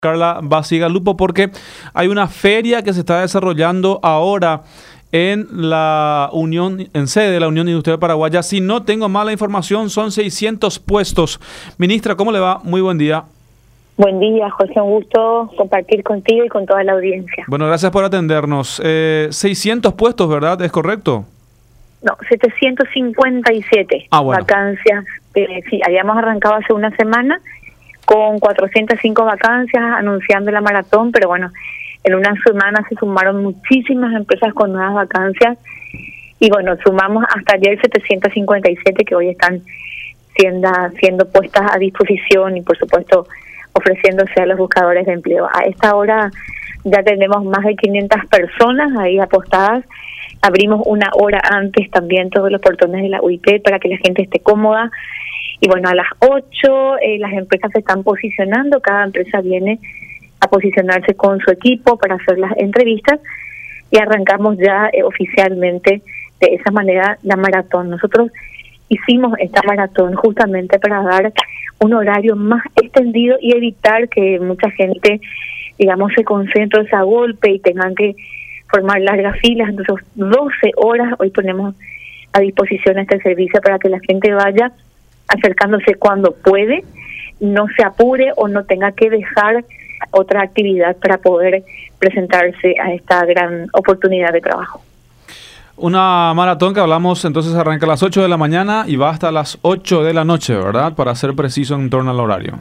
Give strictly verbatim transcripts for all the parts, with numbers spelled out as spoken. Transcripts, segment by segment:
Carla Bacigalupo, porque hay una feria que se está desarrollando ahora en la Unión, en sede de la Unión Industrial Paraguaya. Si no tengo mala información, son seiscientos puestos. Ministra, ¿cómo le va? Muy buen día. Buen día, José, un gusto compartir contigo y con toda la audiencia. Bueno, gracias por atendernos. Eh, seiscientos puestos, ¿verdad? ¿Es correcto? No, setecientos cincuenta y siete ah, bueno. vacancias. Eh, sí, habíamos arrancado hace una semana con cuatrocientas cinco vacancias anunciando la maratón, pero bueno, en una semana se sumaron muchísimas empresas con nuevas vacancias y bueno, sumamos hasta ayer setecientos cincuenta y siete que hoy están siendo, siendo puestas a disposición y por supuesto ofreciéndose a los buscadores de empleo. A esta hora ya tenemos más de quinientas personas ahí apostadas. Abrimos una hora antes también todos los portones de la U I P para que la gente esté cómoda. Y bueno, a las ocho eh, las empresas se están posicionando, cada empresa viene a posicionarse con su equipo para hacer las entrevistas y arrancamos ya eh, oficialmente de esa manera la maratón. Nosotros hicimos esta maratón justamente para dar un horario más extendido y evitar que mucha gente, digamos, se concentre a golpe y tengan que formar largas filas. Entonces, doce horas hoy ponemos a disposición este servicio para que la gente vaya acercándose cuando puede, no se apure o no tenga que dejar otra actividad para poder presentarse a esta gran oportunidad de trabajo. Una maratón que hablamos entonces arranca a las ocho de la mañana y va hasta las ocho de la noche, ¿verdad? Para ser preciso en torno al horario.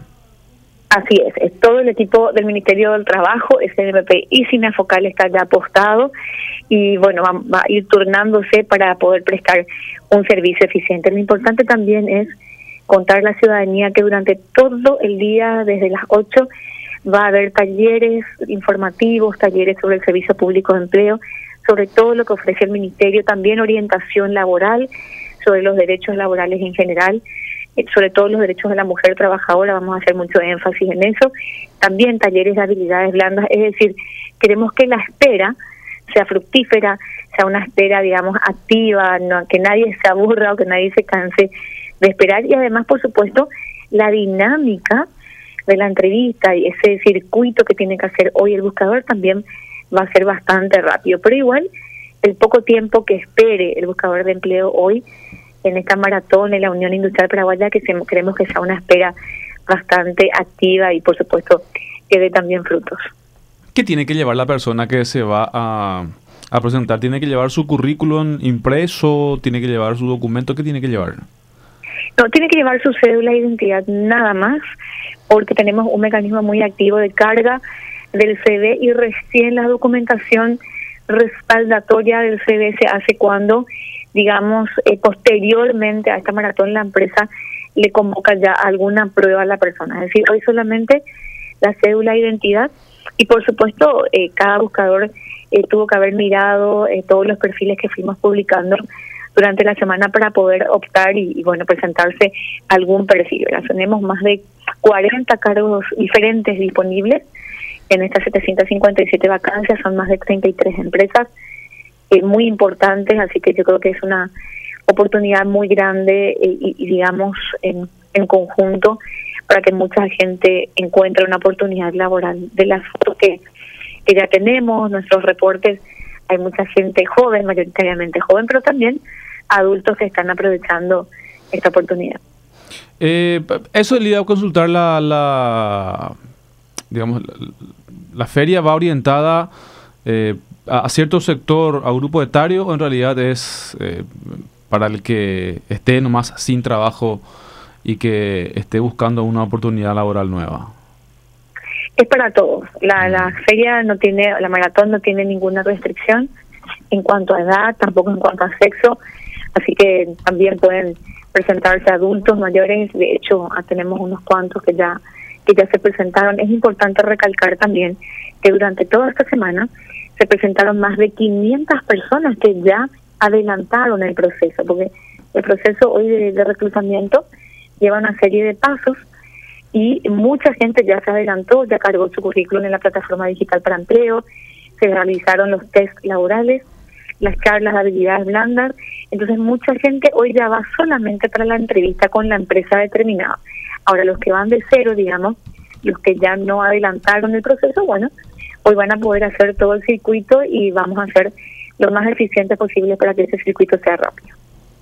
Así es, es todo el equipo del Ministerio del Trabajo, S N M P y Cinefocal está ya apostado y bueno, va, va a ir turnándose para poder prestar un servicio eficiente. Lo importante también es contar a la ciudadanía que durante todo el día, desde las ocho, va a haber talleres informativos, talleres sobre el servicio público de empleo, sobre todo lo que ofrece el Ministerio, también orientación laboral, sobre los derechos laborales en general, sobre todo los derechos de la mujer trabajadora, vamos a hacer mucho énfasis en eso, también talleres de habilidades blandas, es decir, queremos que la espera sea fructífera, sea una espera, digamos, activa, no, que nadie se aburra o que nadie se canse de esperar y además, por supuesto, la dinámica de la entrevista y ese circuito que tiene que hacer hoy el buscador también va a ser bastante rápido, pero igual el poco tiempo que espere el buscador de empleo hoy en esta maratón en la Unión Industrial Paraguaya, que se, creemos que sea una espera bastante activa y por supuesto que dé también frutos. ¿Qué tiene que llevar la persona que se va a, a presentar? ¿Tiene que llevar su currículum impreso? ¿Tiene que llevar su documento? ¿Qué tiene que llevar? No, tiene que llevar su cédula de identidad nada más, porque tenemos un mecanismo muy activo de carga del C V y recién la documentación respaldatoria del C V se hace cuando, digamos, eh, posteriormente a esta maratón la empresa le convoca ya alguna prueba a la persona. Es decir, hoy solamente la cédula de identidad y por supuesto eh, cada buscador eh, tuvo que haber mirado eh, todos los perfiles que fuimos publicando durante la semana para poder optar y, y bueno, presentarse algún perfil. ¿verdad? Tenemos más de cuarenta cargos diferentes disponibles en estas setecientas cincuenta y siete vacancias, son más de treinta y tres empresas eh, muy importantes, así que yo creo que es una oportunidad muy grande eh, y, y digamos en, en conjunto para que mucha gente encuentre una oportunidad laboral. De las fotos que, que ya tenemos, nuestros reportes, hay mucha gente joven, mayoritariamente joven, pero también adultos que están aprovechando esta oportunidad. Eh, eso le iba a consultar la, la digamos, la, la feria va orientada eh, a, a cierto sector, a grupo etario, o en realidad es eh, para el que esté nomás sin trabajo y que esté buscando una oportunidad laboral nueva. Es para todos. La, la feria no tiene, la maratón no tiene ninguna restricción en cuanto a edad, tampoco en cuanto a sexo, así que también pueden presentarse adultos mayores. De hecho, tenemos unos cuantos que ya que ya se presentaron. Es importante recalcar también que durante toda esta semana se presentaron más de quinientas personas que ya adelantaron el proceso, porque el proceso hoy de, de reclutamiento lleva una serie de pasos y mucha gente ya se adelantó, ya cargó su currículum en la plataforma digital para empleo, se realizaron los test laborales, las charlas de habilidades blandas, entonces mucha gente hoy ya va solamente para la entrevista con la empresa determinada. Ahora los que van de cero, digamos, los que ya no adelantaron el proceso, bueno, hoy van a poder hacer todo el circuito y vamos a hacer lo más eficiente posible para que ese circuito sea rápido.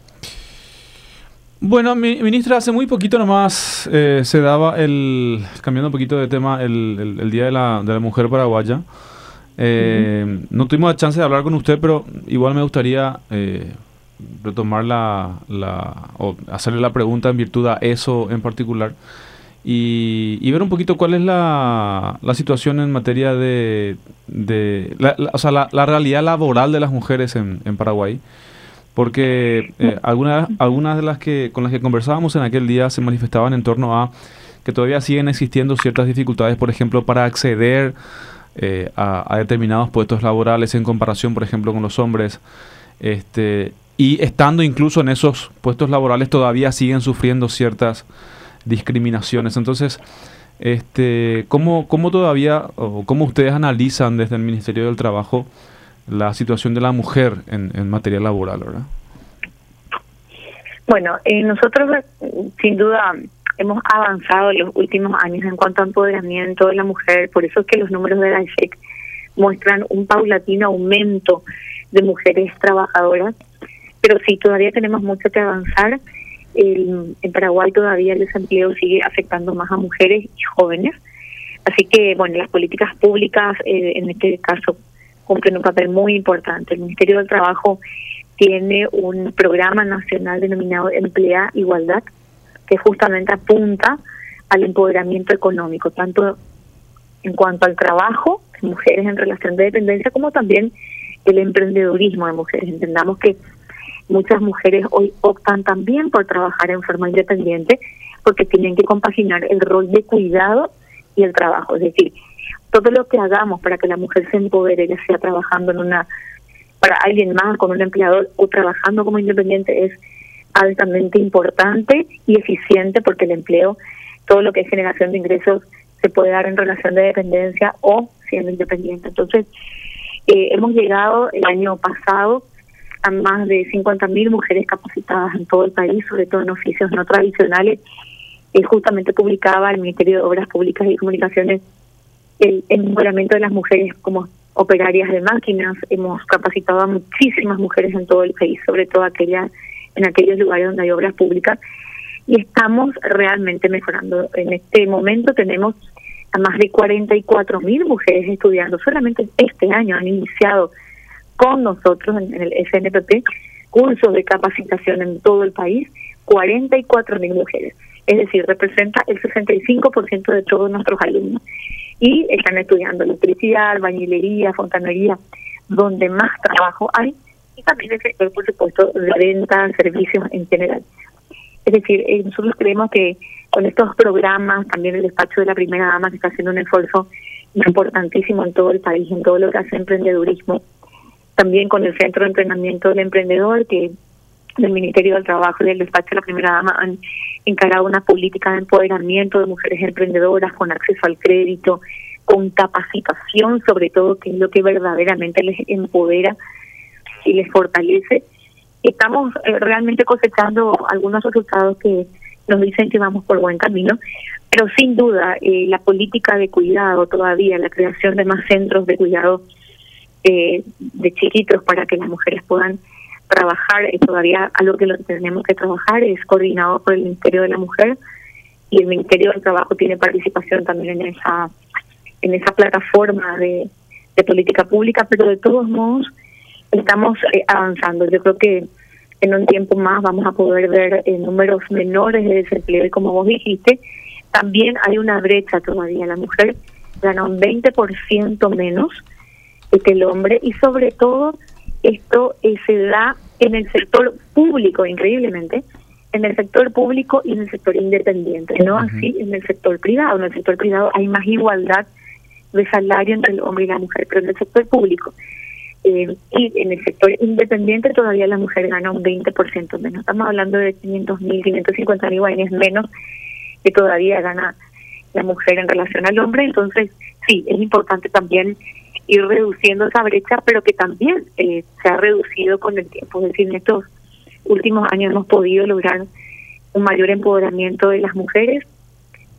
Bueno, mi, ministra, hace muy poquito nomás eh, se daba el, cambiando un poquito de tema, el, el, el Día de la, de la Mujer Paraguaya. Eh, uh-huh. No tuvimos la chance de hablar con usted, pero igual me gustaría eh, retomar la, la, o hacerle la pregunta en virtud a eso en particular y, y ver un poquito cuál es la, la situación en materia de, de la, la, o sea, la, la realidad laboral de las mujeres en, en Paraguay. Porque eh, algunas, algunas de las que con las que conversábamos en aquel día se manifestaban en torno a que todavía siguen existiendo ciertas dificultades, por ejemplo, para acceder eh, a, a determinados puestos laborales en comparación, por ejemplo, con los hombres. Este, y estando incluso en esos puestos laborales todavía siguen sufriendo ciertas discriminaciones. Entonces, este, ¿cómo, cómo todavía, o cómo ustedes analizan desde el Ministerio del Trabajo la situación de la mujer en, en materia laboral, verdad? Bueno, eh, nosotros sin duda hemos avanzado en los últimos años en cuanto a empoderamiento de la mujer, por eso es que los números de la I S E C muestran un paulatino aumento de mujeres trabajadoras, pero sí, todavía tenemos mucho que avanzar. El, en Paraguay todavía el desempleo sigue afectando más a mujeres y jóvenes, así que, bueno, las políticas públicas, eh, en este caso, cumplen un papel muy importante. El Ministerio del Trabajo tiene un programa nacional denominado Emplea Igualdad, que justamente apunta al empoderamiento económico, tanto en cuanto al trabajo de mujeres en relación de dependencia, como también el emprendedurismo de mujeres. Entendamos que muchas mujeres hoy optan también por trabajar en forma independiente, porque tienen que compaginar el rol de cuidado y el trabajo, es decir, todo lo que hagamos para que la mujer se empodere, ya sea trabajando en una para alguien más, con un empleador o trabajando como independiente, es altamente importante y eficiente, porque el empleo, todo lo que es generación de ingresos, se puede dar en relación de dependencia o siendo independiente. Entonces, eh, hemos llegado el año pasado a más de cincuenta mil mujeres capacitadas en todo el país, sobre todo en oficios no tradicionales. Eh, justamente publicaba el Ministerio de Obras Públicas y Comunicaciones el empoderamiento de las mujeres como operarias de máquinas. Hemos capacitado a muchísimas mujeres en todo el país, sobre todo aquellas en aquellos lugares donde hay obras públicas, y estamos realmente mejorando. En este momento tenemos a más de cuarenta y cuatro mil mujeres estudiando. Solamente este año han iniciado con nosotros en el S N P P cursos de capacitación en todo el país, cuarenta y cuatro mil mujeres. Es decir, representa el sesenta y cinco por ciento de todos nuestros alumnos. Y están estudiando electricidad, albañilería, fontanería, donde más trabajo hay, y también el sector, por supuesto, de venta, servicios en general. Es decir, eh, nosotros creemos que con estos programas, también el despacho de la primera dama, que está haciendo un esfuerzo importantísimo en todo el país, en todo lo que hace emprendedurismo, también con el Centro de Entrenamiento del Emprendedor, que del Ministerio del Trabajo y del despacho de la primera dama han encarado una política de empoderamiento de mujeres emprendedoras con acceso al crédito, con capacitación sobre todo, que es lo que verdaderamente les empodera y les fortalece. Estamos eh, realmente cosechando algunos resultados que nos dicen que vamos por buen camino, pero sin duda eh, la política de cuidado todavía, la creación de más centros de cuidado eh, de chiquitos para que las mujeres puedan trabajar, eh, todavía algo que lo tenemos que trabajar, es coordinado por el Ministerio de la Mujer, y el Ministerio del Trabajo tiene participación también en esa en esa plataforma de, de política pública, pero de todos modos estamos eh, avanzando. Yo creo que en un tiempo más vamos a poder ver eh, números menores de desempleo, y como vos dijiste, también hay una brecha todavía. La mujer gana un veinte por ciento menos que el hombre, y sobre todo esto eh, se da en el sector público, increíblemente, en el sector público y en el sector independiente, no uh-huh. así en el sector privado. En el sector privado hay más igualdad de salario entre el hombre y la mujer, pero en el sector público eh, y en el sector independiente todavía la mujer gana un veinte por ciento menos. Estamos hablando de quinientos mil, quinientos cincuenta mil guaraníes menos que todavía gana la mujer en relación al hombre. Entonces, sí, es importante también ir reduciendo esa brecha, pero que también eh, se ha reducido con el tiempo. Es decir, en estos últimos años hemos podido lograr un mayor empoderamiento de las mujeres,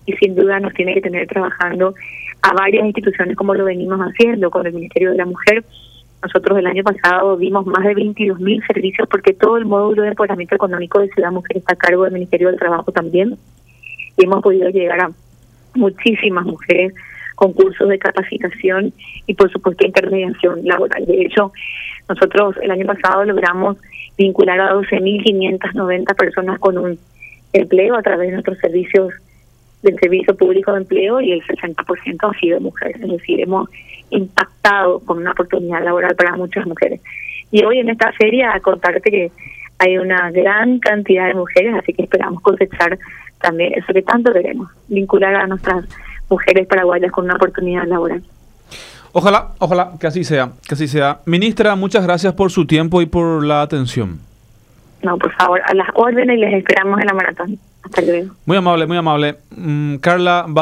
y sin duda nos tiene que tener trabajando a varias instituciones como lo venimos haciendo con el Ministerio de la Mujer. Nosotros el año pasado dimos más de veintidós mil servicios porque todo el módulo de empoderamiento económico de Ciudad Mujer está a cargo del Ministerio del Trabajo también. Y hemos podido llegar a muchísimas mujeres con cursos de capacitación y por supuesto intermediación laboral. De hecho, nosotros el año pasado logramos vincular a doce mil quinientas noventa personas con un empleo a través de nuestros servicios del Servicio Público de Empleo y el sesenta por ciento ha sido mujeres. Es decir, hemos impactado con una oportunidad laboral para muchas mujeres. Y hoy en esta feria, a contarte que hay una gran cantidad de mujeres, así que esperamos cosechar también eso que tanto queremos, vincular a nuestras mujeres paraguayas con una oportunidad laboral. Ojalá, ojalá que así sea, que así sea. Ministra, muchas gracias por su tiempo y por la atención. No, por favor, a las órdenes y les esperamos en la maratón. Hasta luego. Muy amable, muy amable. Mm, Carla...